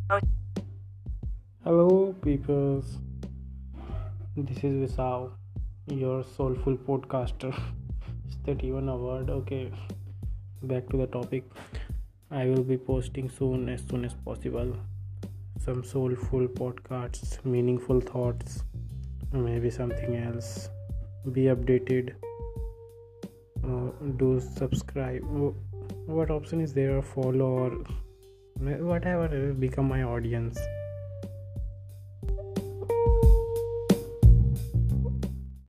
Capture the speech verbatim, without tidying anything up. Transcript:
Hello, peoples. This is Visav, your soulful podcaster. Is that even a word? Okay, back to the topic. I will be posting soon, as soon as possible, some soulful podcasts, meaningful thoughts, maybe something else. Be updated. Uh, do subscribe. Oh, what option is there? Follow or whatever. Become my audience.